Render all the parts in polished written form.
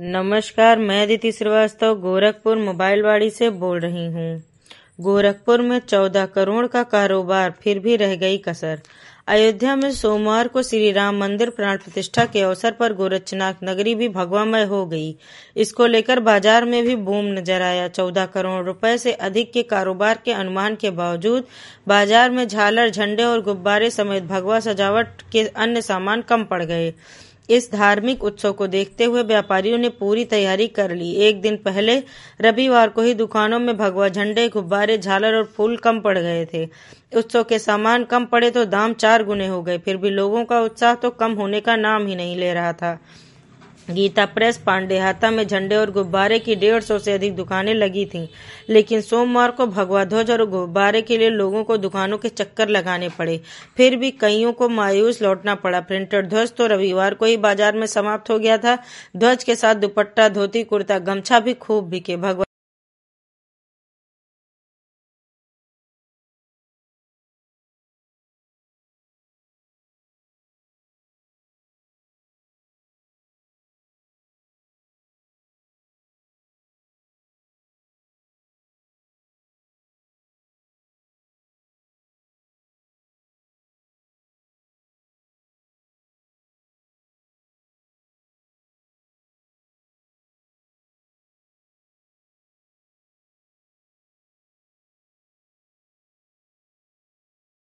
नमस्कार, मैं अदिति श्रीवास्तव गोरखपुर मोबाइलवाड़ी से बोल रही हूँ। गोरखपुर में 14 करोड़ का कारोबार, फिर भी रह गई कसर। अयोध्या में सोमवार को श्री राम मंदिर प्राण प्रतिष्ठा के अवसर पर गोरक्षनाथ नगरी भी भगवामय हो गई। इसको लेकर बाजार में भी बूम नजर आया। 14 करोड़ रुपए से अधिक के कारोबार के अनुमान के बावजूद बाजार में झालर, झंडे और गुब्बारे समेत भगवा सजावट के अन्य सामान कम पड़ गए। इस धार्मिक उत्सव को देखते हुए व्यापारियों ने पूरी तैयारी कर ली। एक दिन पहले रविवार को ही दुकानों में भगवा झंडे, गुब्बारे, झालर और फूल कम पड़ गए थे। उत्सव के सामान कम पड़े तो दाम 4 गुने हो गए। फिर भी लोगों का उत्साह तो कम होने का नाम ही नहीं ले रहा था। गीता प्रेस, पांडेहाता में झंडे और गुब्बारे की 150 से अधिक दुकानें लगी थीं, लेकिन सोमवार को भगवा ध्वज और गुब्बारे के लिए लोगों को दुकानों के चक्कर लगाने पड़े। फिर भी कईयों को मायूस लौटना पड़ा। प्रिंटेड ध्वज तो रविवार को ही बाजार में समाप्त हो गया था। ध्वज के साथ दुपट्टा, धोती, कुर्ता, गमछा भी खूब बिके। भगवा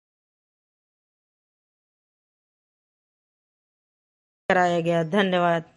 कराया गया। धन्यवाद।